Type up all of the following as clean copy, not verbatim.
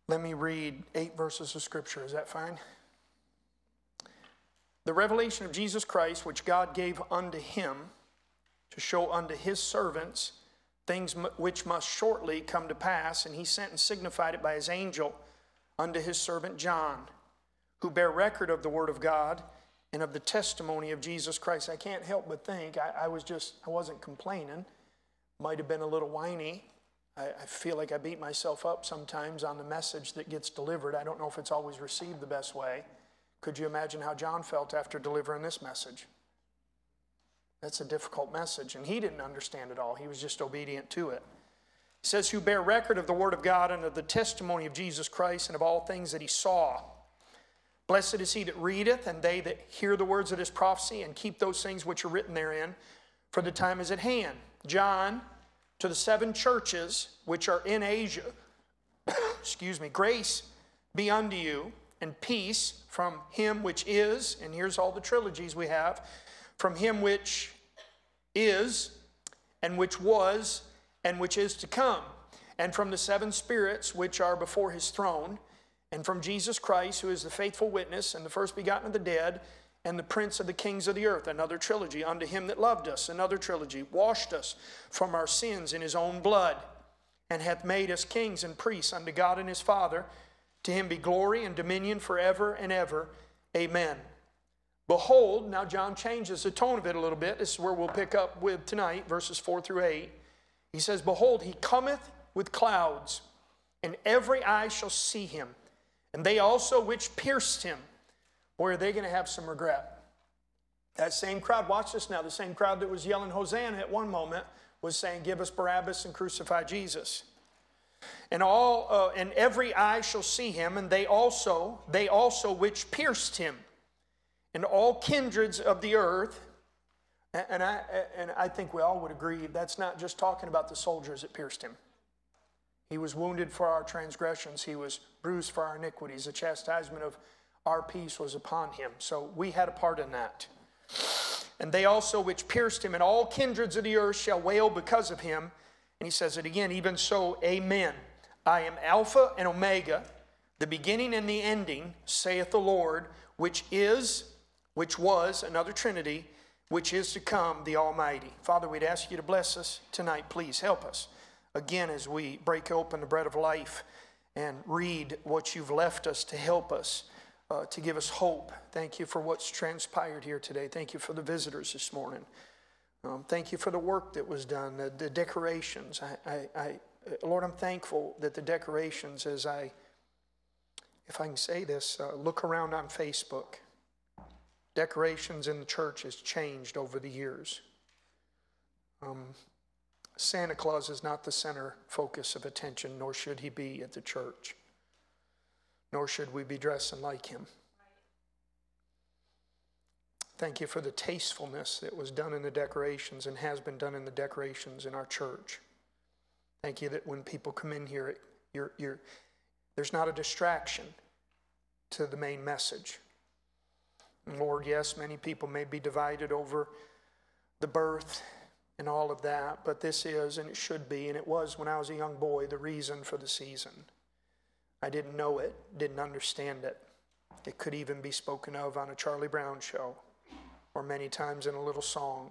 Let me read 8 verses of Scripture. Is that fine? The revelation of Jesus Christ, which God gave unto him to show unto his servants things which must shortly come to pass, and he sent and signified it by his angel unto his servant John, who bear record of the word of God and of the testimony of Jesus Christ. I can't help but think, I wasn't complaining. Might have been a little whiny. I feel like I beat myself up sometimes on the message that gets delivered. I don't know if it's always received the best way. Could you imagine how John felt after delivering this message? That's a difficult message, and he didn't understand it all. He was just obedient to it. It says, who bear record of the word of God and of the testimony of Jesus Christ and of all things that he saw. Blessed is he that readeth, and they that hear the words of this prophecy, and keep those things which are written therein, for the time is at hand. John, to the 7 churches which are in Asia, grace be unto you, and peace from him which is, and here's all the trilogies we have, from him which is, and which was, and which is to come, and from the 7 spirits which are before his throne, and from Jesus Christ, who is the faithful witness, and the first begotten of the dead, and the prince of the kings of the earth. Another trilogy, unto him that loved us. Another trilogy, washed us from our sins in his own blood, and hath made us kings and priests unto God and his Father. To him be glory and dominion forever and ever. Amen. Behold, now John changes the tone of it a little bit. This is where we'll pick up with tonight, verses 4 through 8. He says, behold, he cometh with clouds, and every eye shall see him, and they also which pierced him. Boy, are they going to have some regret. That same crowd, watch this now, the same crowd that was yelling Hosanna at one moment was saying, give us Barabbas and crucify Jesus. And every eye shall see him, and they also which pierced him, and all kindreds of the earth. And I think we all would agree that's not just talking about the soldiers that pierced him. He was wounded for our transgressions. He was bruised for our iniquities. The chastisement of our peace was upon him. So we had a part in that. And they also which pierced him, and all kindreds of the earth shall wail because of him. And he says it again, even so, amen. I am Alpha and Omega, the beginning and the ending, saith the Lord, which is, which was, another Trinity, which is to come, the Almighty. Father, we'd ask you to bless us tonight. Please help us. Again, as we break open the bread of life and read what you've left us to help us, to give us hope. Thank you for what's transpired here today. Thank you for the visitors this morning. Thank you for the work that was done, the decorations. Lord, I'm thankful that the decorations, if I can say this, look around on Facebook. Decorations in the church has changed over the years. Santa Claus is not the center focus of attention, nor should he be at the church. Nor should we be dressing like him. Thank you for the tastefulness that was done in the decorations and has been done in the decorations in our church. Thank you that when people come in here, there's not a distraction to the main message. And Lord, yes, many people may be divided over the birth and all of that, but this is, and it should be, and it was when I was a young boy, the reason for the season. I didn't know it, didn't understand it. It could even be spoken of on a Charlie Brown show, or many times in a little song.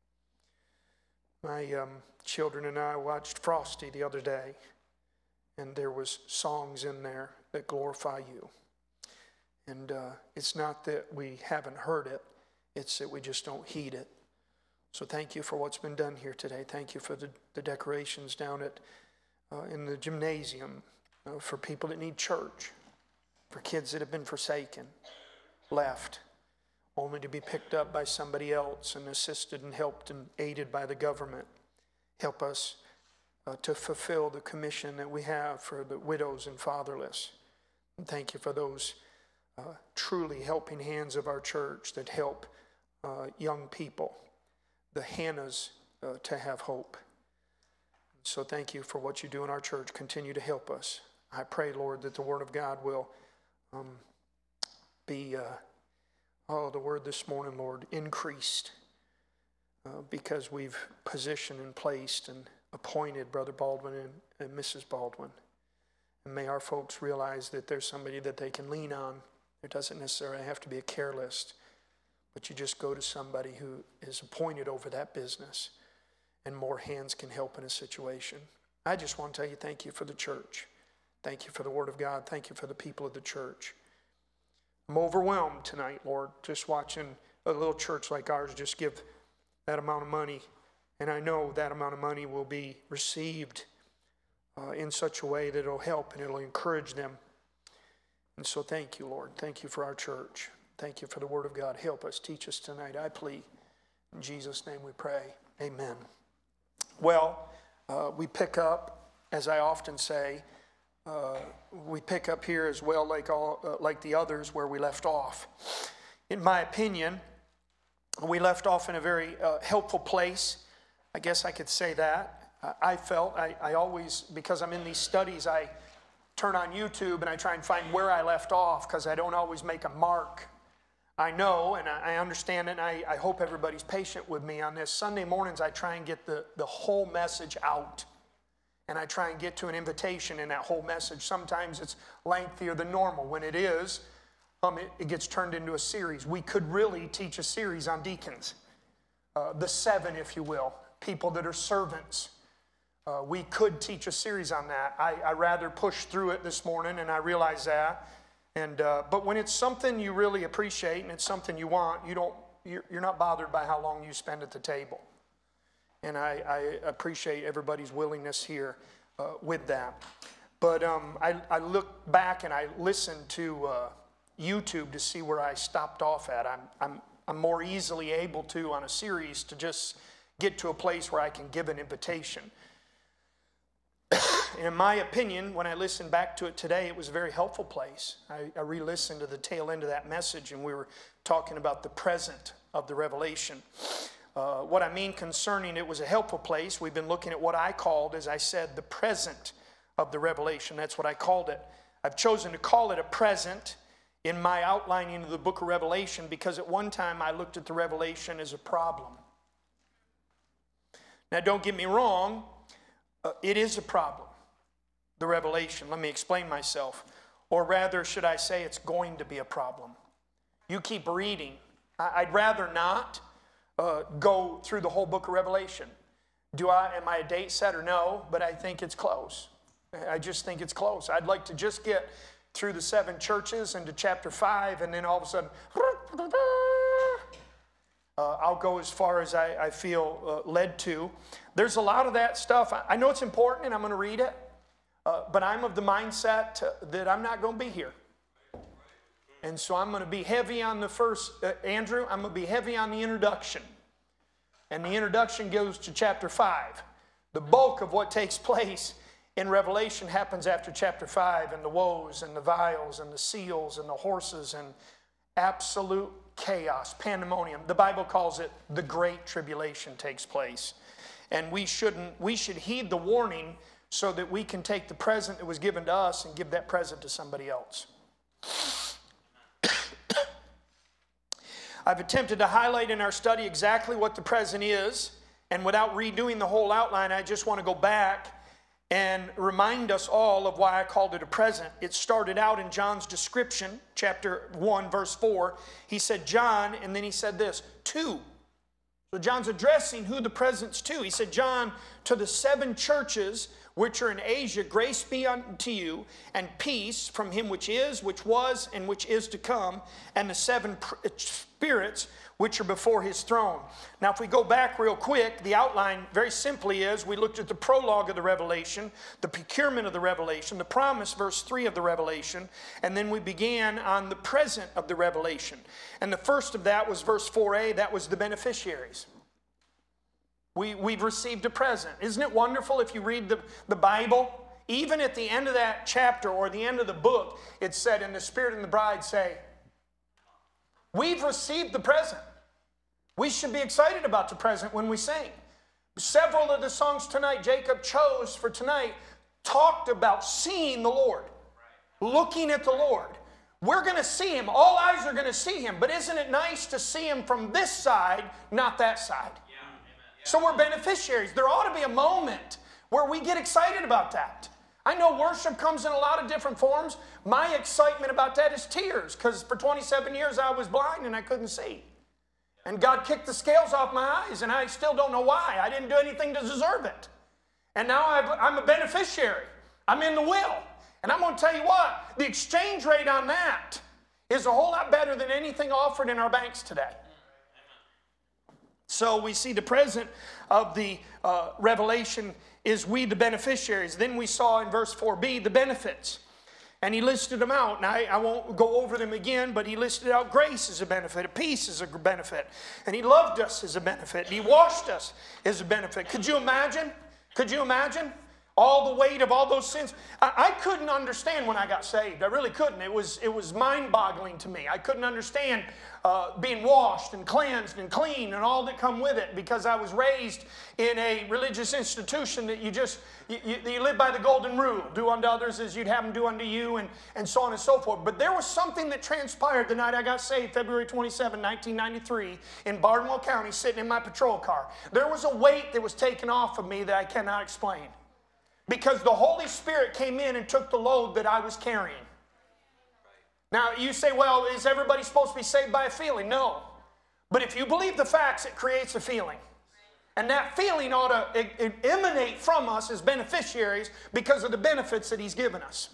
My children and I watched Frosty the other day, and there was songs in there that glorify you. And it's not that we haven't heard it, it's that we just don't heed it. So thank you for what's been done here today. Thank you for the decorations down at in the gymnasium, for people that need church, for kids that have been forsaken, left, only to be picked up by somebody else and assisted and helped and aided by the government. Help us to fulfill the commission that we have for the widows and fatherless. And thank you for those truly helping hands of our church that help young people, the Hannahs, to have hope. So thank you for what you do in our church. Continue to help us. I pray, Lord, that the Word of God will be, the Word this morning, Lord, increased because we've positioned and placed and appointed Brother Baldwin and Mrs. Baldwin. And may our folks realize that there's somebody that they can lean on. It doesn't necessarily have to be a care list, but you just go to somebody who is appointed over that business, and more hands can help in a situation. I just want to tell you thank you for the church. Thank you for the Word of God. Thank you for the people of the church. I'm overwhelmed tonight, Lord, just watching a little church like ours just give that amount of money. And I know that amount of money will be received in such a way that it'll help and it'll encourage them. And so thank you, Lord. Thank you for our church. Thank you for the Word of God. Help us, teach us tonight, I plead. In Jesus' name we pray. Amen. Well, we pick up, as I often say, we pick up here as well like the others where we left off. In my opinion, we left off in a very helpful place. I guess I could say that. I felt, I always, because I'm in these studies, I turn on YouTube and I try and find where I left off because I don't always make a mark. I know and I understand it, and I hope everybody's patient with me on this. Sunday mornings I try and get the whole message out. And I try and get to an invitation in that whole message. Sometimes it's lengthier than normal. When it is, it gets turned into a series. We could really teach a series on deacons. The 7, if you will, people that are servants. We could teach a series on that. I rather push through it this morning, and I realize that. But when it's something you really appreciate and it's something you want, you're not bothered by how long you spend at the table. And I appreciate everybody's willingness here with that. But I look back and I listen to YouTube to see where I stopped off at. I'm more easily able to, on a series, to just get to a place where I can give an invitation. In my opinion, when I listened back to it today, it was a very helpful place. I re-listened to the tail end of that message, and we were talking about the present of the revelation. What I mean concerning it was a helpful place. We've been looking at what I called, as I said, the present of the revelation. That's what I called it. I've chosen to call it a present in my outlining of the book of Revelation because at one time I looked at the revelation as a problem. Now don't get me wrong, it is a problem, the revelation. Let me explain myself. Or rather, should I say it's going to be a problem. You keep reading. I'd rather not go through the whole book of Revelation. Am I a date setter? No, but I think it's close. I just think it's close. I'd like to just get through the 7 churches into chapter 5, and then all of a sudden, I'll go as far as I feel led to. There's a lot of that stuff. I know it's important, and I'm going to read it, but I'm of the mindset that I'm not going to be here. And so I'm going to be heavy on the first, Andrew, I'm going to be heavy on the introduction. And the introduction goes to chapter 5. The bulk of what takes place in Revelation happens after chapter 5, and the woes and the vials and the seals and the horses and absolute chaos, pandemonium. The Bible calls it the Great Tribulation takes place. And we should heed the warning so that we can take the present that was given to us and give that present to somebody else. I've attempted to highlight in our study exactly what the present is, and without redoing the whole outline, I just want to go back and remind us all of why I called it a present. It started out in John's description, chapter 1, verse 4. He said, John, and then he said this, to. So John's addressing who the present's to. He said, John, to the 7 churches which are in Asia, grace be unto you, and peace from him which is, which was, and which is to come, and the 7 spirits which are before his throne. Now, if we go back real quick, the outline very simply is, we looked at the prologue of the revelation, the procurement of the revelation, the promise, verse 3 of the revelation, and then we began on the present of the revelation. And the first of that was verse 4a, that was the beneficiaries. We've received a present. Isn't it wonderful if you read the Bible? Even at the end of that chapter or the end of the book, it said, and the Spirit and the bride say, we've received the present. We should be excited about the present when we sing. Several of the songs tonight Jacob chose for tonight talked about seeing the Lord, looking at the Lord. We're going to see Him. All eyes are going to see Him. But isn't it nice to see Him from this side, not that side? So we're beneficiaries. There ought to be a moment where we get excited about that. I know worship comes in a lot of different forms. My excitement about that is tears, because for 27 years I was blind and I couldn't see. And God kicked the scales off my eyes, and I still don't know why. I didn't do anything to deserve it. And now I'm a beneficiary. I'm in the will. And I'm going to tell you what, the exchange rate on that is a whole lot better than anything offered in our banks today. So we see the present of the revelation is we the beneficiaries. Then we saw in verse 4b the benefits. And he listed them out. Now, I won't go over them again, but he listed out grace as a benefit, peace as a benefit. And he loved us as a benefit. And he washed us as a benefit. Could you imagine? Could you imagine? All the weight of all those sins. I couldn't understand when I got saved. I really couldn't. It was mind-boggling to me. I couldn't understand being washed and cleansed and clean and all that come with it, because I was raised in a religious institution that you live by the golden rule. Do unto others as you'd have them do unto you, and so on and so forth. But there was something that transpired the night I got saved, February 27, 1993, in Barnwell County, sitting in my patrol car. There was a weight that was taken off of me that I cannot explain. Because the Holy Spirit came in and took the load that I was carrying. Now, you say, well, is everybody supposed to be saved by a feeling? No. But if you believe the facts, it creates a feeling. And that feeling ought to emanate from us as beneficiaries because of the benefits that He's given us.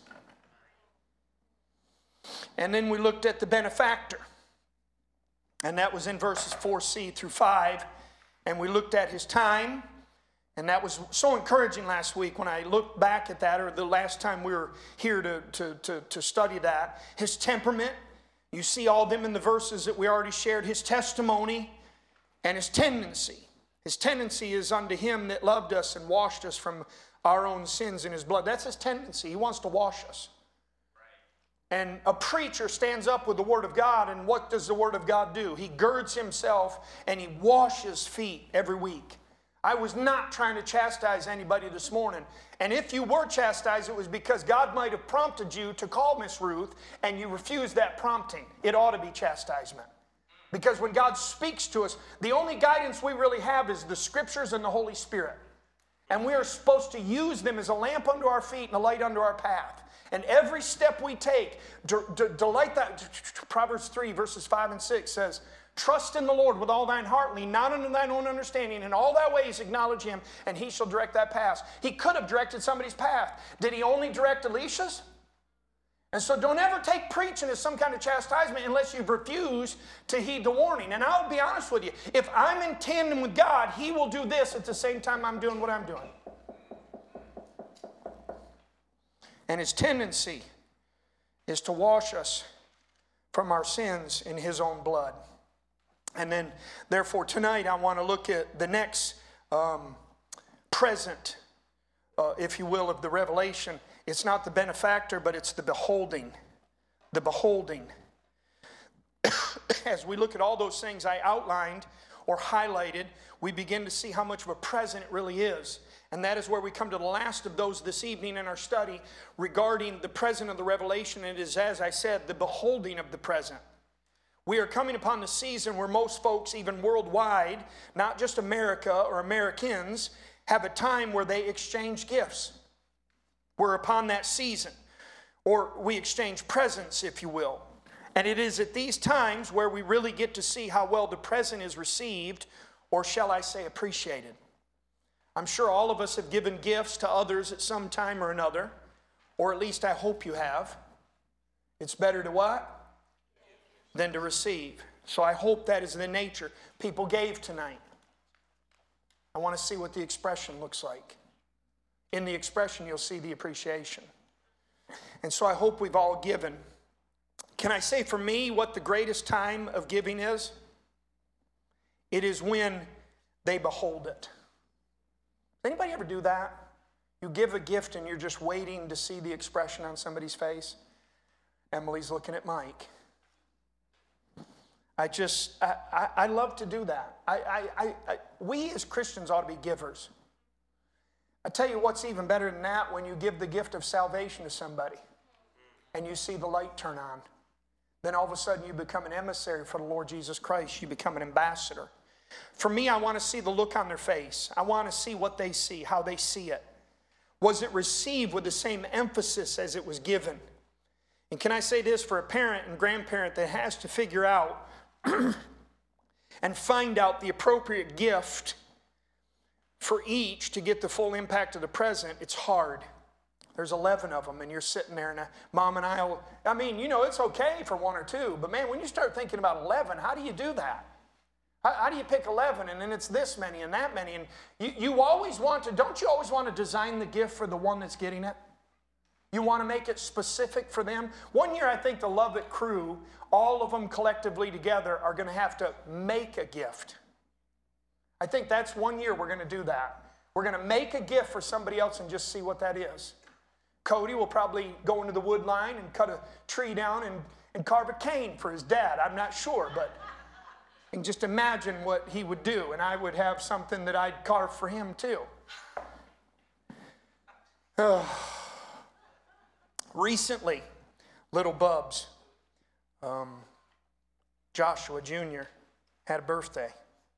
And then we looked at the benefactor. And that was in verses 4c through 5. And we looked at His time. And that was so encouraging last week when I looked back at that, or the last time we were here to study that. His temperament, you see all them in the verses that we already shared. His testimony and His tendency. His tendency is unto Him that loved us and washed us from our own sins in His blood. That's His tendency. He wants to wash us. And a preacher stands up with the Word of God, and what does the Word of God do? He girds himself and he washes feet every week. I was not trying to chastise anybody this morning. And if you were chastised, it was because God might have prompted you to call Miss Ruth and you refused that prompting. It ought to be chastisement. Because when God speaks to us, the only guidance we really have is the Scriptures and the Holy Spirit. And we are supposed to use them as a lamp unto our feet and a light unto our path. And every step we take, delight that. Proverbs 3 verses 5 and 6 says, trust in the Lord with all thine heart, lean not unto thine own understanding. In all thy ways acknowledge Him, and He shall direct thy paths. He could have directed somebody's path. Did He only direct Elisha's? And so don't ever take preaching as some kind of chastisement unless you've refused to heed the warning. And I'll be honest with you, if I'm in tandem with God, He will do this at the same time I'm doing what I'm doing. And His tendency is to wash us from our sins in His own blood. And then, therefore, tonight I want to look at the next present, if you will, of the revelation. It's not the benefactor, but it's the beholding. The beholding. As we look at all those things I outlined or highlighted, we begin to see how much of a present it really is. And that is where we come to the last of those this evening in our study regarding the present of the revelation. It is, as I said, the beholding of the present. We are coming upon the season where most folks, even worldwide, not just America or Americans, have a time where they exchange gifts. We're upon that season. Or we exchange presents, if you will. And it is at these times where we really get to see how well the present is received, or shall I say appreciated. I'm sure all of us have given gifts to others at some time or another, or at least I hope you have. It's better to what? Than to receive. So I hope that is the nature. People gave tonight. I want to see what the expression looks like. In the expression, you'll see the appreciation. And so I hope we've all given. Can I say for me what the greatest time of giving is? It is when they behold it. Does anybody ever do that? You give a gift and you're just waiting to see the expression on somebody's face. Emily's looking at Mike. I love to do that. We as Christians ought to be givers. I tell you what's even better than that, when you give the gift of salvation to somebody and you see the light turn on. Then all of a sudden you become an emissary for the Lord Jesus Christ. You become an ambassador. For me, I want to see the look on their face. I want to see what they see, how they see it. Was it received with the same emphasis as it was given? And can I say this for a parent and grandparent that has to figure out and find out the appropriate gift for each to get the full impact of the present? It's hard. There's 11 of them, and you're sitting there, and Mom and it's okay for one or two, but man, when you start thinking about 11, how do you do that? How do you pick 11, and then it's this many and that many? And you always want to, don't you always want to design the gift for the one that's getting it? You want to make it specific for them? One year, I think the Love It crew, all of them collectively together, are going to have to make a gift. I think that's one year we're going to do that. We're going to make a gift for somebody else and just see what that is. Cody will probably go into the wood line and cut a tree down and carve a cane for his dad. I'm not sure, but you can just imagine what he would do, and I would have something that I'd carve for him too. Recently, little Bubs, Joshua Jr., had a birthday.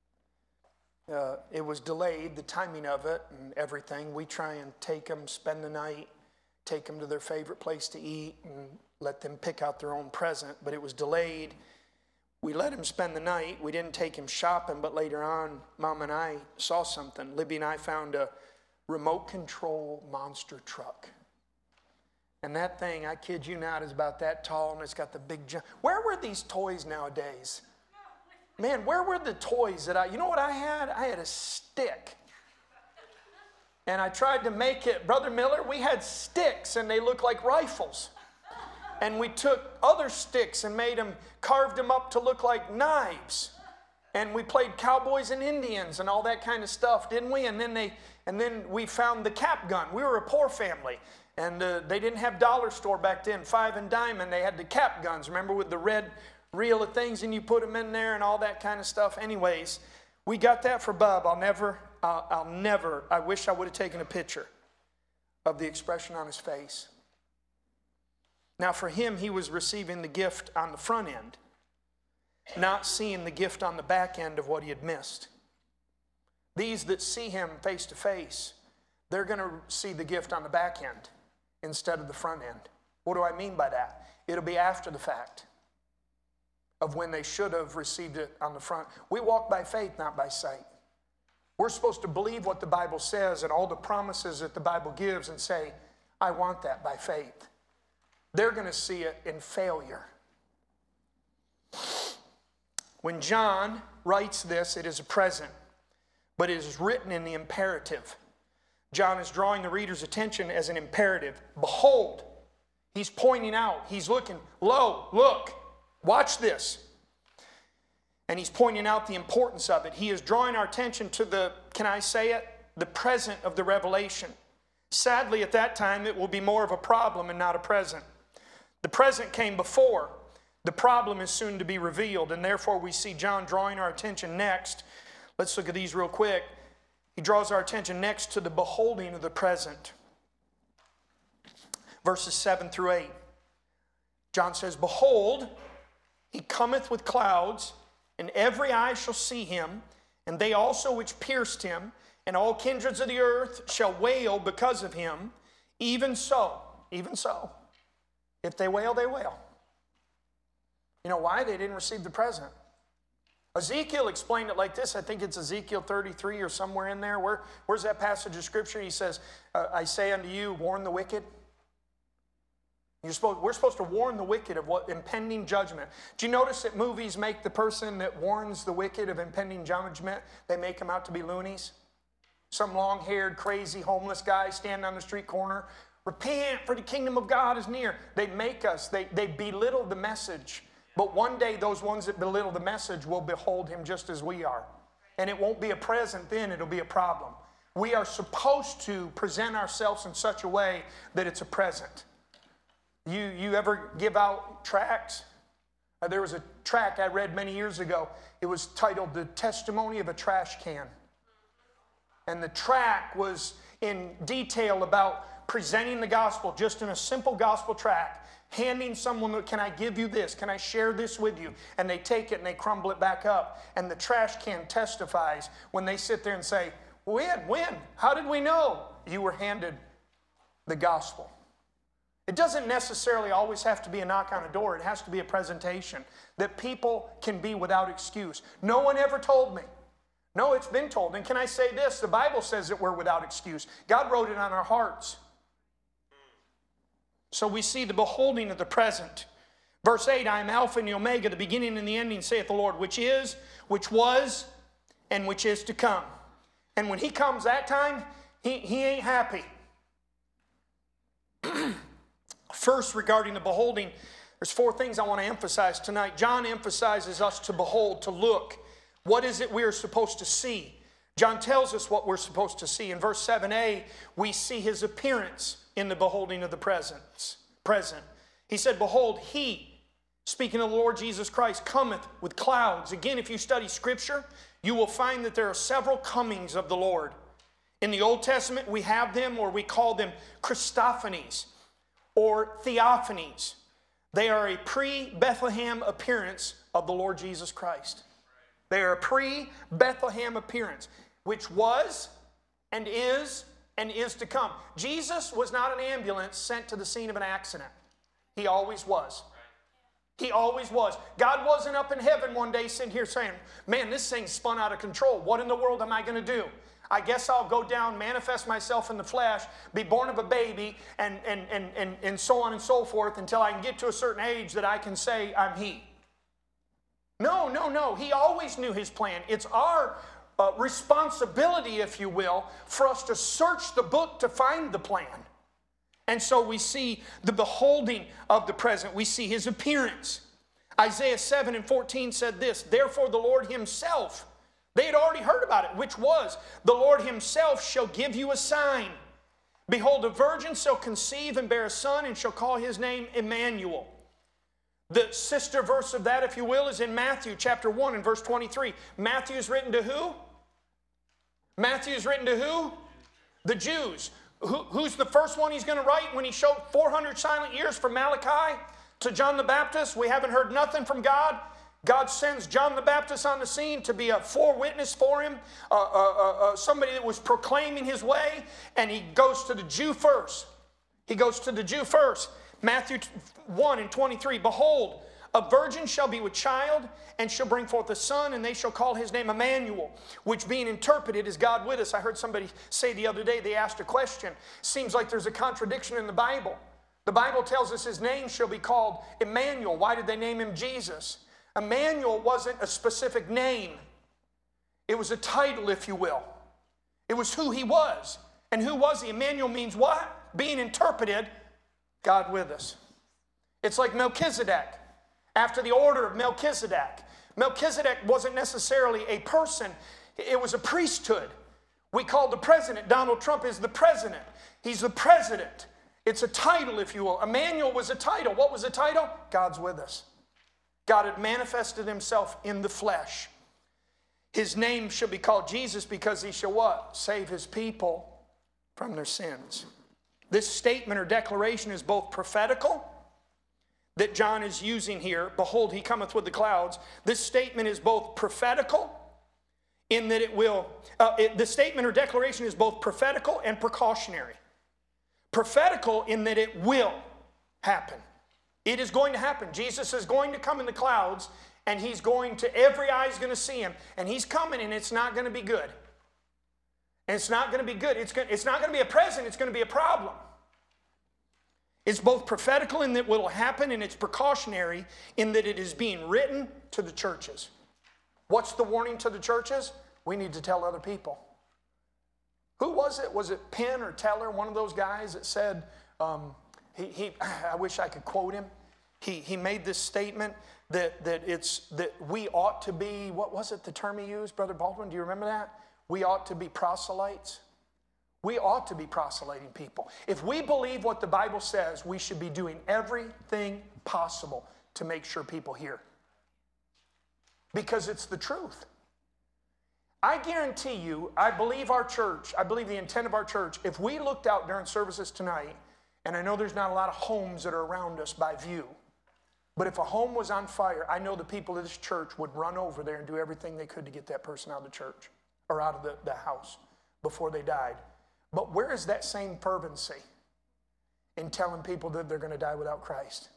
It was delayed, the timing of it and everything. We try and take them, spend the night, take them to their favorite place to eat, and let them pick out their own present, but it was delayed. We let him spend the night. We didn't take him shopping, but later on, Mom and I saw something. Libby and I found a remote control monster truck. And that thing, I kid you not, is about that tall, and it's got the big jump. Where were these toys nowadays? Man, where were the toys that you know what I had? I had a stick. And I tried to make it, Brother Miller, we had sticks, and they looked like rifles. And we took other sticks and carved them up to look like knives. And we played cowboys and Indians and all that kind of stuff, didn't we? And then we found the cap gun. We were a poor family. And they didn't have dollar store back then, 5 and dime, and they had the cap guns, remember, with the red reel of things, and you put them in there and all that kind of stuff. Anyways, we got that for Bub. I wish I would have taken a picture of the expression on his face. Now for him, he was receiving the gift on the front end, not seeing the gift on the back end of what he had missed. These that see him face to face, they're going to see the gift on the back end instead of the front end. What do I mean by that? It'll be after the fact of when they should have received it on the front. We walk by faith, not by sight. We're supposed to believe what the Bible says and all the promises that the Bible gives and say, I want that by faith. They're going to see it in failure. When John writes this, it is a present, but it is written in the imperative. John is drawing the reader's attention as an imperative. Behold, he's pointing out, he's looking, lo, look, watch this. And he's pointing out the importance of it. He is drawing our attention to the present of the revelation. Sadly, at that time, it will be more of a problem and not a present. The present came before. The problem is soon to be revealed, and therefore we see John drawing our attention next. Let's look at these real quick. He draws our attention next to the beholding of the present. Verses 7 through 8. John says, Behold, he cometh with clouds, and every eye shall see him, and they also which pierced him, and all kindreds of the earth shall wail because of him. Even so. If they wail, they wail. You know why? They didn't receive the present. Ezekiel explained it like this. I think it's Ezekiel 33 or somewhere in there. Where's that passage of Scripture? He says, I say unto you, warn the wicked. We're supposed to warn the wicked of what impending judgment. Do you notice that movies make the person that warns the wicked of impending judgment, they make them out to be loonies? Some long-haired, crazy, homeless guy standing on the street corner. Repent, for the kingdom of God is near. They make us, they belittle the message. But one day those ones that belittle the message will behold him just as we are. And it won't be a present then, it'll be a problem. We are supposed to present ourselves in such a way that it's a present. You ever give out tracts? There was a tract I read many years ago. It was titled The Testimony of a Trash Can. And the tract was in detail about presenting the gospel, just in a simple gospel tract. Handing someone, can I give you this? Can I share this with you? And they take it and they crumble it back up. And the trash can testifies when they sit there and say, when? How did we know? You were handed the gospel. It doesn't necessarily always have to be a knock on a door. It has to be a presentation that people can be without excuse. No one ever told me. No, it's been told. And can I say this? The Bible says that we're without excuse. God wrote it on our hearts. So we see the beholding of the present. Verse 8, I am Alpha and the Omega, the beginning and the ending, saith the Lord, which is, which was, and which is to come. And when he comes that time, he ain't happy. First, regarding the beholding, there's 4 things I want to emphasize tonight. John emphasizes us to behold, to look. What is it we are supposed to see? John tells us what we're supposed to see. In verse 7a, we see his appearance in the beholding of the present. He said, behold, he, speaking of the Lord Jesus Christ, cometh with clouds. Again, if you study Scripture, you will find that there are several comings of the Lord. In the Old Testament, we have them, or we call them Christophanies or theophanies. They are a pre-Bethlehem appearance of the Lord Jesus Christ. They are a pre-Bethlehem appearance, which was and is to come. Jesus was not an ambulance sent to the scene of an accident. He always was. He always was. God wasn't up in heaven one day sitting here saying, man, this thing's spun out of control. What in the world am I going to do? I guess I'll go down, manifest myself in the flesh, be born of a baby, and so on and so forth until I can get to a certain age that I can say I'm He. No, no, no. He always knew His plan. It's our responsibility, if you will, for us to search the book to find the plan. And so we see the beholding of the present. We see His appearance. Isaiah 7:14 said this, therefore the Lord Himself, they had already heard about it, which was, the Lord Himself shall give you a sign. Behold, a virgin shall conceive and bear a son, and shall call his name Emmanuel. The sister verse of that, if you will, is in Matthew chapter 1 and verse 23. Matthew is written to who? Matthew is written to who? The Jews. Who's the first one he's going to write when he showed 400 silent years from Malachi to John the Baptist? We haven't heard nothing from God. God sends John the Baptist on the scene to be a forewitness for him, somebody that was proclaiming his way, and he goes to the Jew first. He goes to the Jew first. Matthew 1 and 23, behold, a virgin shall be with child, and shall bring forth a son, and they shall call his name Emmanuel, which being interpreted is God with us. I heard somebody say the other day, they asked a question. Seems like there's a contradiction in the Bible. The Bible tells us his name shall be called Emmanuel. Why did they name him Jesus? Emmanuel wasn't a specific name. It was a title, if you will. It was who he was. And who was he? Emmanuel means what? Being interpreted, God with us. It's like Melchizedek. After the order of Melchizedek. Melchizedek wasn't necessarily a person. It was a priesthood. We call the president. Donald Trump is the president. He's the president. It's a title, if you will. Emmanuel was a title. What was the title? God's with us. God had manifested himself in the flesh. His name shall be called Jesus because he shall what? Save his people from their sins. This statement or declaration is both prophetical, that John is using here. Behold, he cometh with the clouds. This statement is both prophetical in that it will, the statement or declaration is both prophetical and precautionary. Prophetical in that it will happen. It is going to happen. Jesus is going to come in the clouds, and he's going to, every eye is going to see him, and he's coming, and it's not going to be good. And it's not going to be good. It's not going to be a present, it's going to be a problem. It's both prophetical in that what will happen, and it's precautionary in that it is being written to the churches. What's the warning to the churches? We need to tell other people. Who was it? Was it Penn or Teller, one of those guys that said, I wish I could quote him. He made this statement that we ought to be, what was it the term he used, Brother Baldwin? Do you remember that? We ought to be proselytes. We ought to be proselyting people. If we believe what the Bible says, we should be doing everything possible to make sure people hear. Because it's the truth. I guarantee you, I believe our church, I believe the intent of our church, if we looked out during services tonight, and I know there's not a lot of homes that are around us by view, but if a home was on fire, I know the people of this church would run over there and do everything they could to get that person out of the church or out of the house before they died. But where is that same fervency? in telling people that they're going to die without Christ.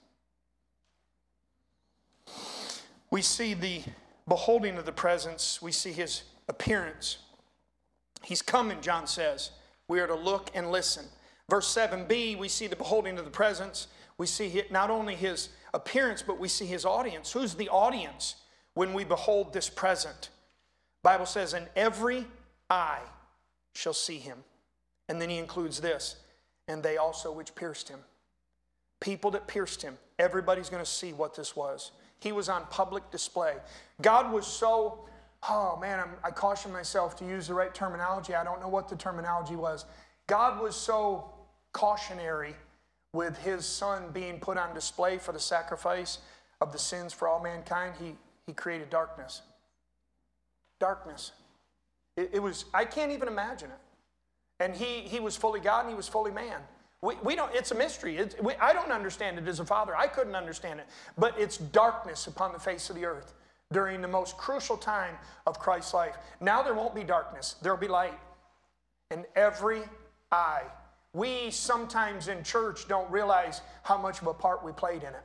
We see the beholding of the presence. We see his appearance. He's coming, John says. We are to look and listen. Verse 7b, we see the beholding of the presence. We see not only his appearance, but we see his audience. Who's the audience when we behold this present? The Bible says, and every eye shall see him. And then he includes this, and they also which pierced him. People that pierced him. Everybody's going to see what this was. He was on public display. God was so, I caution myself to use the right terminology. I don't know what the terminology was. God was so cautionary with his son being put on display for the sacrifice of the sins for all mankind. He created darkness. Darkness. It was, I can't even imagine it. And he was fully God and he was fully man. We don't, it's a mystery. I don't understand it as a father. I couldn't understand it. But it's darkness upon the face of the earth during the most crucial time of Christ's life. Now there won't be darkness. There'll be light. And every eye. We sometimes in church don't realize how much of a part we played in it.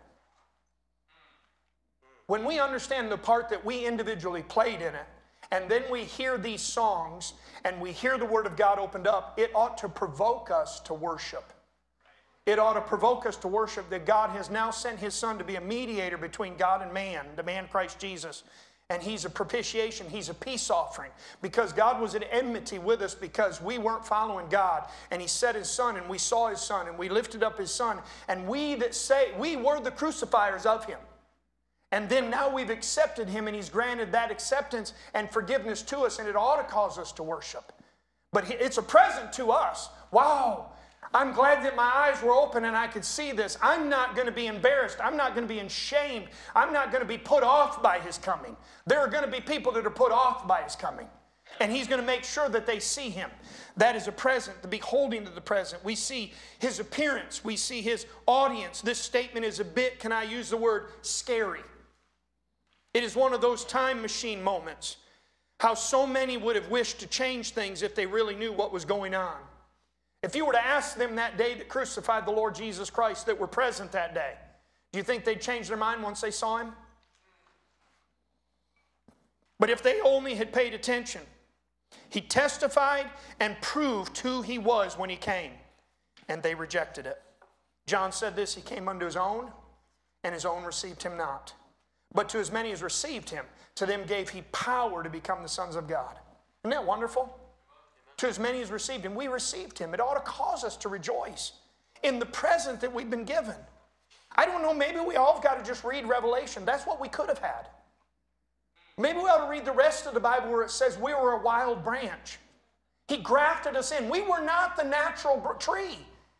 When we understand the part that we individually played in it, and then we hear these songs, and we hear the Word of God opened up, it ought to provoke us to worship. It ought to provoke us to worship that God has now sent his Son to be a mediator between God and man, the man Christ Jesus. And he's a propitiation, he's a peace offering. Because God was at enmity with us because we weren't following God. And he sent his Son, and we saw his Son, and we lifted up his Son. And we that say, we were the crucifiers of him. And then now we've accepted him, and he's granted that acceptance and forgiveness to us, and it ought to cause us to worship. But it's a present to us. Wow. I'm glad that my eyes were open and I could see this. I'm not going to be embarrassed. I'm not going to be ashamed. I'm not going to be put off by his coming. There are going to be people that are put off by his coming. And he's going to make sure that they see him. That is a present, the beholding of the present. We see his appearance. We see his audience. This statement is a bit, can I use the word, scary. It is one of those time machine moments. How so many would have wished to change things if they really knew what was going on. If you were to ask them that day that crucified the Lord Jesus Christ that were present that day, do you think they'd change their mind once they saw him? But if they only had paid attention, he testified and proved who he was when he came, and they rejected it. John said this, he came unto his own, and his own received him not. But to as many as received him, to them gave he power to become the sons of God. Isn't that wonderful? To as many as received him, we received him. It ought to cause us to rejoice in the present that we've been given. I don't know, maybe we all have got to just read Revelation. That's what we could have had. Maybe we ought to read the rest of the Bible where it says we were a wild branch. He grafted us in. We were not the natural tree.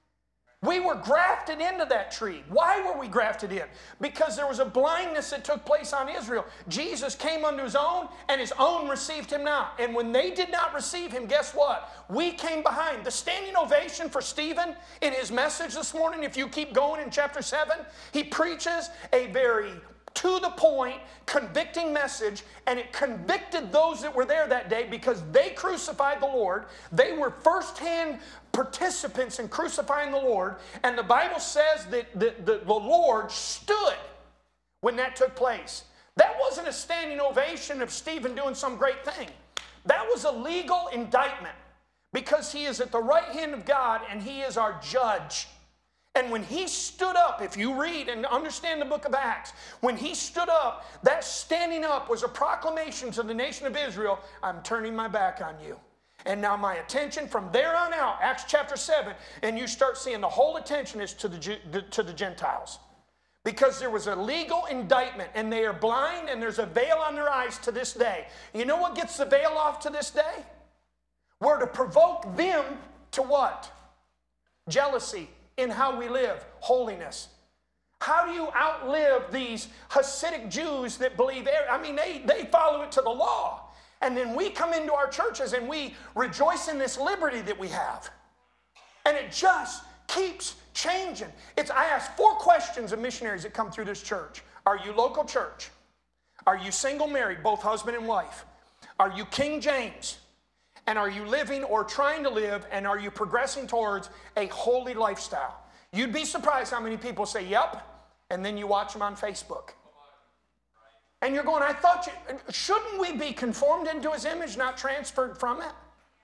We were grafted into that tree. Why were we grafted in? Because there was a blindness that took place on Israel. Jesus came unto his own, and his own received him not. And when they did not receive him, guess what? We came behind. The standing ovation for Stephen in his message this morning, if you keep going in chapter 7, he preaches a very to the point, convicting message, and it convicted those that were there that day because they crucified the Lord. They were firsthand participants in crucifying the Lord, and the Bible says that the Lord stood when that took place. That wasn't a standing ovation of Stephen doing some great thing. That was a legal indictment because he is at the right hand of God and he is our judge. And when he stood up, if you read and understand the book of Acts, when he stood up, that standing up was a proclamation to the nation of Israel, I'm turning my back on you. And now my attention from there on out, Acts chapter 7, and you start seeing the whole attention is to the Gentiles. Because there was a legal indictment, and they are blind, and there's a veil on their eyes to this day. You know what gets the veil off to this day? We're to provoke them to what? Jealousy. In how we live, holiness. How do you outlive these Hasidic Jews that believe, they follow it to the law. And then we come into our churches and we rejoice in this liberty that we have. And it just keeps changing. I ask 4 questions of missionaries that come through this church. Are you local church? Are you single married, both husband and wife? Are you King James? And are you living or trying to live, and are you progressing towards a holy lifestyle? You'd be surprised how many people say, yep, and then you watch them on Facebook. And you're going, shouldn't we be conformed into his image, not transferred from it?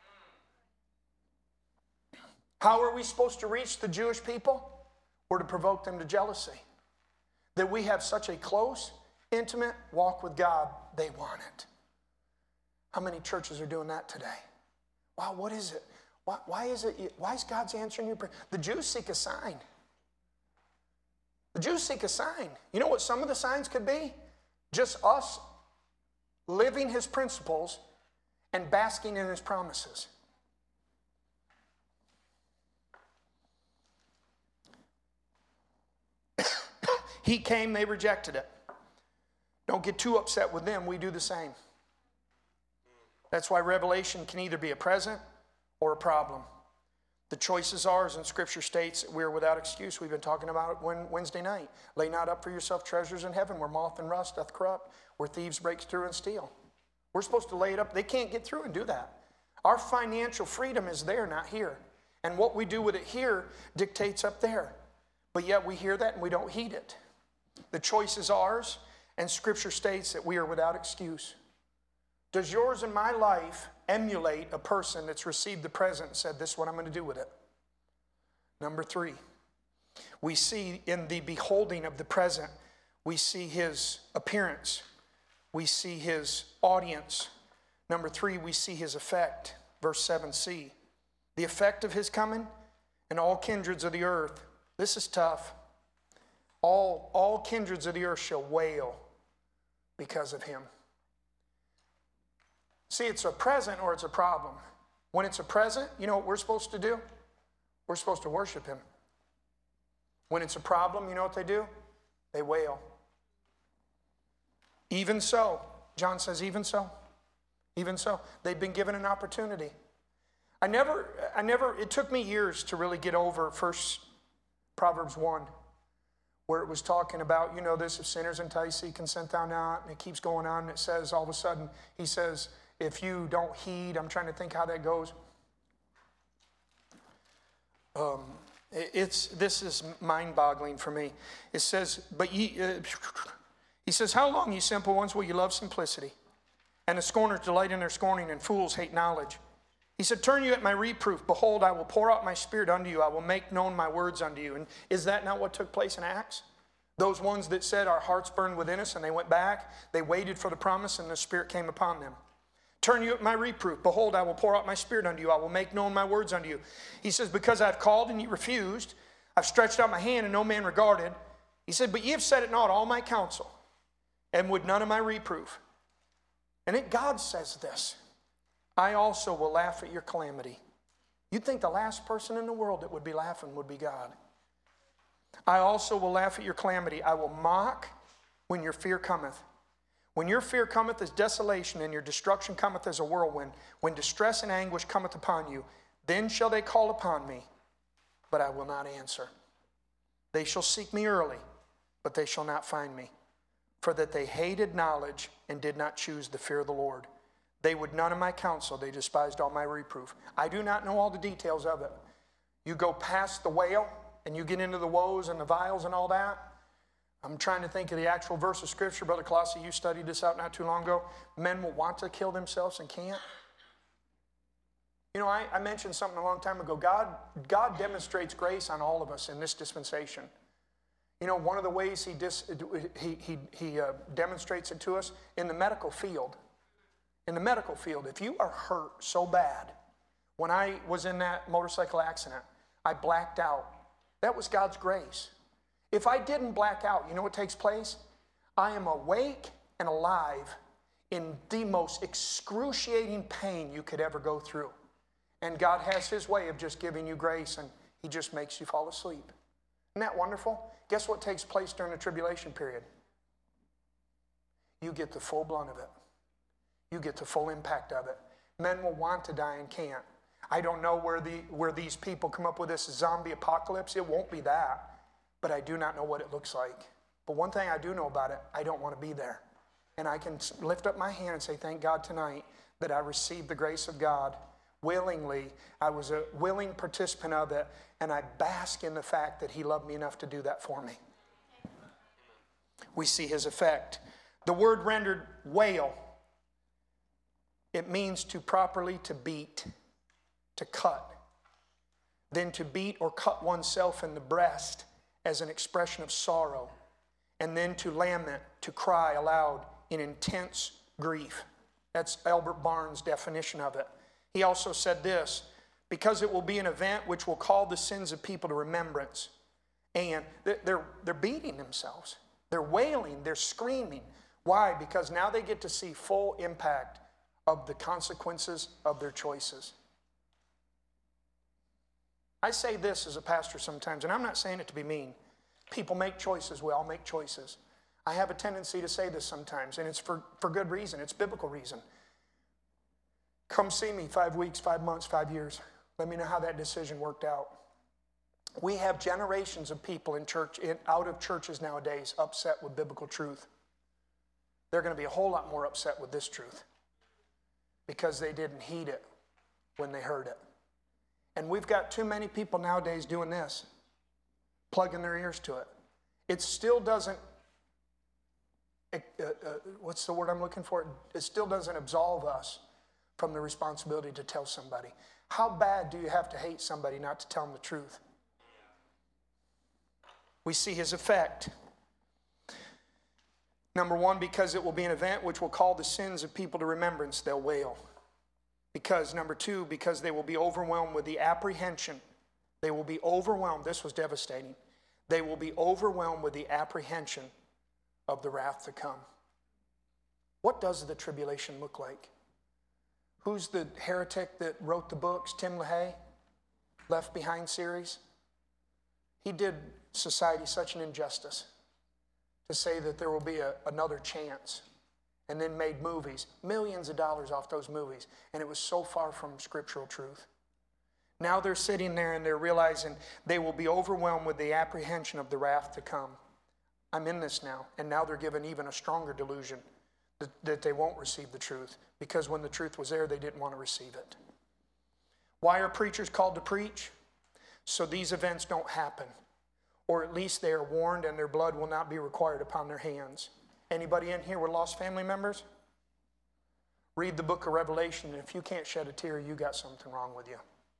How are we supposed to reach the Jewish people? We're to provoke them to jealousy. That we have such a close, intimate walk with God, they want it. How many churches are doing that today? Wow, what is it? Why is God's answering your prayer? The Jews seek a sign. The Jews seek a sign. You know what some of the signs could be? Just us living his principles and basking in his promises. He came, they rejected it. Don't get too upset with them. We do the same. That's why Revelation can either be a present or a problem. The choice is ours, and Scripture states that we are without excuse. We've been talking about it Wednesday night. Lay not up for yourself treasures in heaven, where moth and rust doth corrupt, where thieves break through and steal. We're supposed to lay it up. They can't get through and do that. Our financial freedom is there, not here. And what we do with it here dictates up there. But yet we hear that and we don't heed it. The choice is ours, and Scripture states that we are without excuse. Does yours and my life emulate a person that's received the present and said, this is what I'm going to do with it? Number 3, we see in the beholding of the present, we see his appearance. We see his audience. Number 3, we see his effect. Verse 7c, the effect of his coming, and all kindreds of the earth. This is tough. All kindreds of the earth shall wail because of him. See, it's a present or it's a problem. When it's a present, you know what we're supposed to do? We're supposed to worship him. When it's a problem, you know what they do? They wail. Even so, John says, even so. Even so. They've been given an opportunity. It took me years to really get over first Proverbs 1, where it was talking about, you know this, if sinners entice thee, consent thou not, and it keeps going on, and it says, all of a sudden, he says, if you don't heed, I'm trying to think how that goes. This is mind-boggling for me. It says, he says, how long, ye simple ones, will you love simplicity? And the scorners delight in their scorning, and fools hate knowledge. He said, turn you at my reproof. Behold, I will pour out my spirit unto you. I will make known my words unto you. And is that not what took place in Acts? Those ones that said our hearts burned within us, and they went back. They waited for the promise, and the Spirit came upon them. Turn you at my reproof. Behold, I will pour out my spirit unto you. I will make known my words unto you. He says, because I've called and ye refused, I've stretched out my hand and no man regarded. He said, but ye have set at naught all my counsel, and would none of my reproof. And then God says this, I also will laugh at your calamity. You'd think the last person in the world that would be laughing would be God. I also will laugh at your calamity. I will mock when your fear cometh. When your fear cometh as desolation, and your destruction cometh as a whirlwind, when distress and anguish cometh upon you, then shall they call upon me, but I will not answer. They shall seek me early, but they shall not find me. For that they hated knowledge and did not choose the fear of the Lord. They would none of my counsel, they despised all my reproof. I do not know all the details of it. You go past the wail, and you get into the woes and the vials and all that. I'm trying to think of the actual verse of Scripture. Brother Colossi, you studied this out not too long ago. Men will want to kill themselves and can't. You know, I mentioned something a long time ago. God demonstrates grace on all of us in this dispensation. You know, one of the ways he demonstrates it to us in the medical field. In the medical field, if you are hurt so bad, when I was in that motorcycle accident, I blacked out. That was God's grace. If I didn't black out, you know what takes place? I am awake and alive in the most excruciating pain you could ever go through. And God has his way of just giving you grace, and he just makes you fall asleep. Isn't that wonderful? Guess what takes place during the tribulation period? You get the full blunt of it. You get the full impact of it. Men will want to die and can't. I don't know where these people come up with this zombie apocalypse. It won't be that. But I do not know what it looks like. But one thing I do know about it, I don't want to be there. And I can lift up my hand and say, thank God tonight that I received the grace of God willingly. I was a willing participant of it, and I bask in the fact that he loved me enough to do that for me. We see his effect. The word rendered wail, it means to properly to beat, to cut. Then to beat or cut oneself in the breast as an expression of sorrow. And then to lament, to cry aloud in intense grief. That's Albert Barnes' definition of it. He also said this, because it will be an event which will call the sins of people to remembrance. And they're beating themselves. They're wailing, they're screaming. Why? Because now they get to see full impact of the consequences of their choices. I say this as a pastor sometimes, and I'm not saying it to be mean. People make choices. We all make choices. I have a tendency to say this sometimes, and it's for good reason. It's biblical reason. Come see me 5 weeks, 5 months, 5 years. Let me know how that decision worked out. We have generations of people in church, out of churches nowadays, upset with biblical truth. They're going to be a whole lot more upset with this truth because they didn't heed it when they heard it. And we've got too many people nowadays doing this, plugging their ears to it. It still doesn't, what's the word I'm looking for? It still doesn't absolve us from the responsibility to tell somebody. How bad do you have to hate somebody not to tell them the truth? We see his effect. Number one, because it will be an event which will call the sins of people to remembrance, they'll wail. Because, number two, because they will be overwhelmed with the apprehension. They will be overwhelmed. This was devastating. They will be overwhelmed with the apprehension of the wrath to come. What does the tribulation look like? Who's the heretic that wrote the books? Tim LaHaye, Left Behind series. He did society such an injustice to say that there will be another chance, and then made movies, millions of dollars off those movies, and it was so far from scriptural truth. Now they're sitting there and they're realizing they will be overwhelmed with the apprehension of the wrath to come. I'm in this now, and now they're given even a stronger delusion that they won't receive the truth, because when the truth was there, they didn't want to receive it. Why are preachers called to preach? So these events don't happen, or at least they are warned and their blood will not be required upon their hands. Anybody in here with lost family members? Read the book of Revelation, and if you can't shed a tear, you got something wrong with you.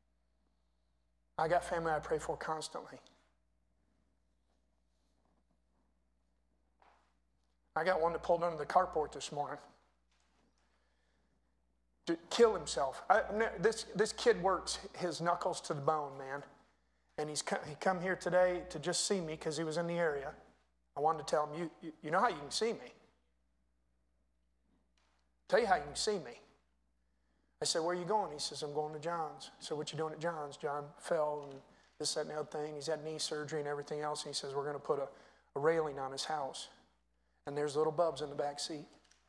I got family I pray for constantly. I got one that pulled under the carport this morning to kill himself. This kid works his knuckles to the bone, man. And he come here today to just see me because he was in the area. I wanted to tell him, you know how you can see me. Tell you how you can see me. I said, where are you going? He says, I'm going to John's. I said, what you doing at John's? John fell and this, that, and the other thing. He's had knee surgery and everything else. And he says, we're going to put a railing on his house. And there's little Bubs in the back seat.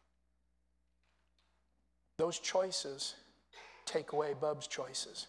Those choices take away Bub's choices.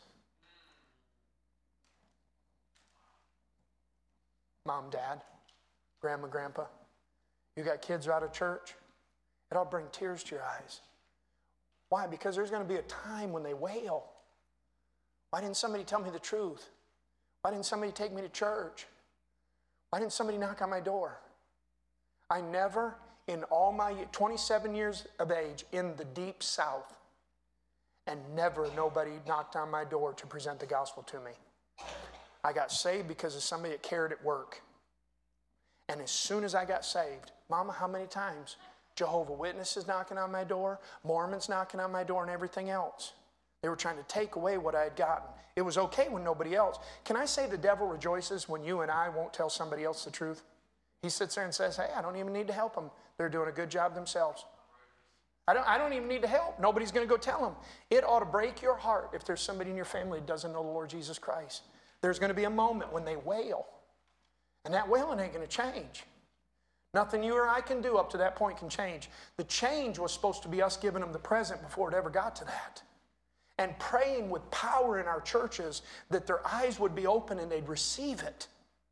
Mom, Dad, Grandma, Grandpa, you got kids out of church? It'll bring tears to your eyes. Why? Because there's going to be a time when they wail. Why didn't somebody tell me the truth? Why didn't somebody take me to church? Why didn't somebody knock on my door? I never, in all my 27 years of age, in the deep South, and never nobody knocked on my door to present the gospel to me. I got saved because of somebody that cared at work. And as soon as I got saved, Mama, how many times? Jehovah's Witnesses knocking on my door, Mormons knocking on my door, and everything else. They were trying to take away what I had gotten. It was okay when nobody else. Can I say the devil rejoices when you and I won't tell somebody else the truth? He sits there and says, hey, I don't even need to help them. They're doing a good job themselves. I don't even need to help. Nobody's going to go tell them. It ought to break your heart if there's somebody in your family that doesn't know the Lord Jesus Christ. There's going to be a moment when they wail. And that wailing ain't going to change. Nothing you or I can do up to that point can change. The change was supposed to be us giving them the present before it ever got to that. And praying with power in our churches that their eyes would be open and they'd receive it.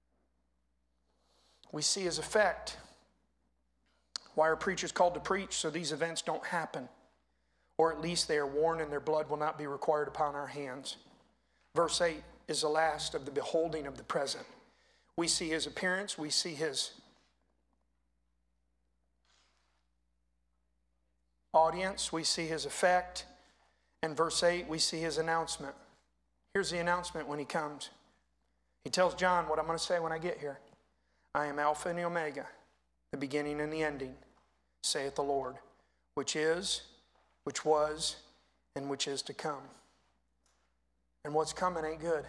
We see his effect. Why are preachers called to preach? So these events don't happen, or at least they are warned, and their blood will not be required upon our hands. Verse 8 is the last of the beholding of the present. We see his appearance, we see his audience, we see his effect, and verse 8, we see his announcement. Here's the announcement when he comes. He tells John what I'm going to say when I get here. I am Alpha and the Omega, the beginning and the ending, saith the Lord, which is, which was, and which is to come. And what's coming ain't good.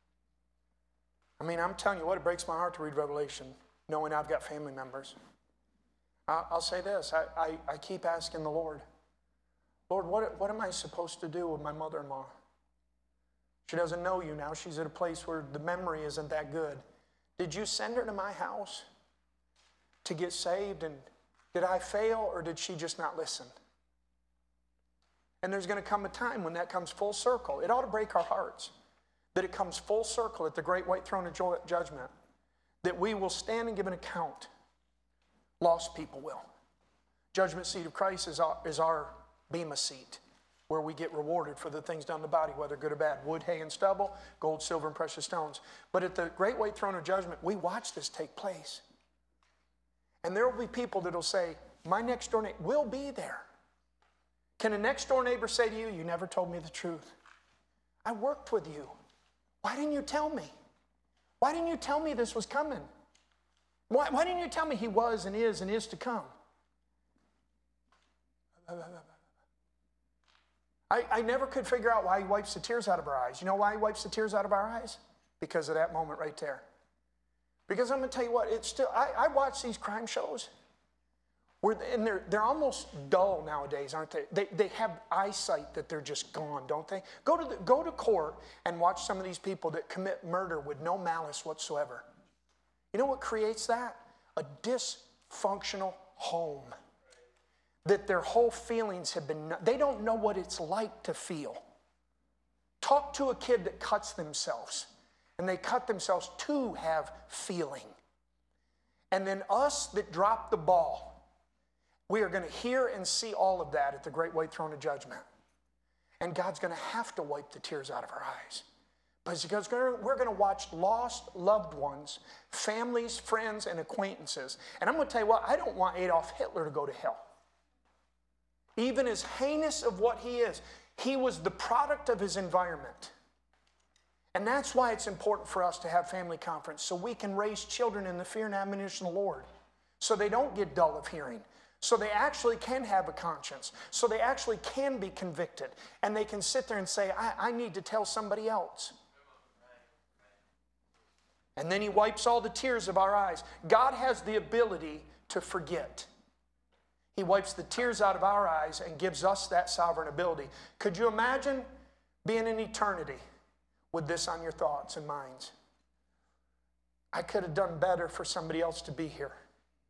I mean, I'm telling you what, it breaks my heart to read Revelation, knowing I've got family members. I'll say this, I keep asking the Lord, what am I supposed to do with my mother-in-law? She doesn't know you now. She's at a place where the memory isn't that good. Did you send her to my house to get saved? And did I fail, or did she just not listen? And there's going to come a time when that comes full circle. It ought to break our hearts that it comes full circle at the great white throne of judgment, that we will stand and give an account. Lost people will. Judgment seat of Christ is our bema seat, where we get rewarded for the things done in the body, whether good or bad. Wood, hay, and stubble, gold, silver, and precious stones. But at the great white throne of judgment, we watch this take place. And there will be people that will say, my next door neighbor will be there. Can a next door neighbor say to you, you never told me the truth? I worked with you. Why didn't you tell me? Why didn't you tell me this was coming? Why didn't you tell me he was and is to come? I never could figure out why he wipes the tears out of our eyes. You know why he wipes the tears out of our eyes? Because of that moment right there. Because I'm going to tell you what, it's still, I watch these crime shows, and they're almost dull nowadays, aren't they? They have eyesight that they're just gone, don't they? Go to court and watch some of these people that commit murder with no malice whatsoever. You know what creates that? A dysfunctional home. That their whole feelings have been, they don't know what it's like to feel. Talk to a kid that cuts themselves, and they cut themselves to have feeling. And then us that drop the ball, we are going to hear and see all of that at the great white throne of judgment. And God's going to have to wipe the tears out of our eyes. Because we're going to watch lost loved ones, families, friends, and acquaintances. And I'm going to tell you what, I don't want Adolf Hitler to go to hell. Even as heinous of what he is, he was the product of his environment. And that's why it's important for us to have family conference, so we can raise children in the fear and admonition of the Lord, so they don't get dull of hearing, so they actually can have a conscience, so they actually can be convicted, and they can sit there and say, I need to tell somebody else. And then he wipes all the tears of our eyes. God has the ability to forget. He wipes the tears out of our eyes and gives us that sovereign ability. Could you imagine being in eternity with this on your thoughts and minds? I could have done better for somebody else to be here.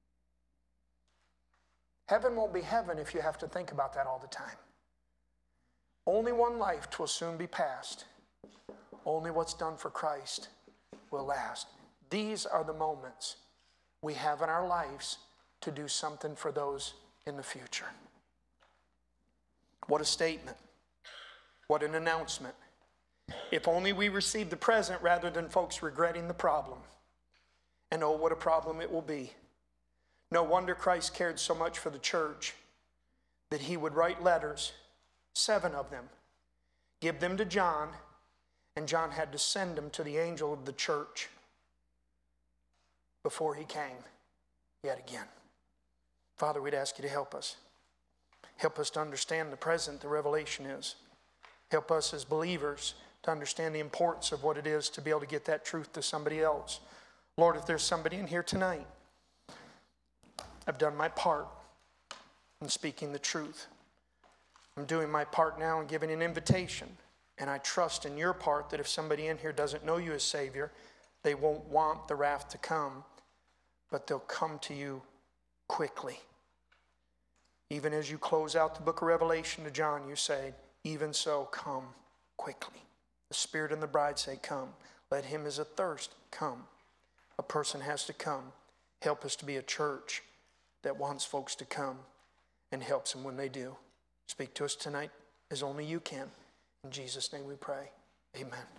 Heaven won't be heaven if you have to think about that all the time. Only one life 'twill soon be past. Only what's done for Christ will last. These are the moments we have in our lives to do something for those in the future. What a statement. What an announcement. If only we received the present rather than folks regretting the problem. And oh, what a problem it will be. No wonder Christ cared so much for the church that he would write letters, 7 of them, give them to John, and John had to send them to the angel of the church before he came yet again. Father, we'd ask you to help us. Help us to understand the present the revelation is. Help us as believers to understand the importance of what it is to be able to get that truth to somebody else. Lord, if there's somebody in here tonight, I've done my part in speaking the truth. I'm doing my part now in giving an invitation. And I trust in your part that if somebody in here doesn't know you as Savior, they won't want the wrath to come, but they'll come to you quickly. Even as you close out the book of Revelation to John, you say, even so, come quickly. The Spirit and the bride say, come. Let him as athirst come. A person has to come. Help us to be a church that wants folks to come and helps them when they do. Speak to us tonight as only you can. In Jesus' name we pray. Amen.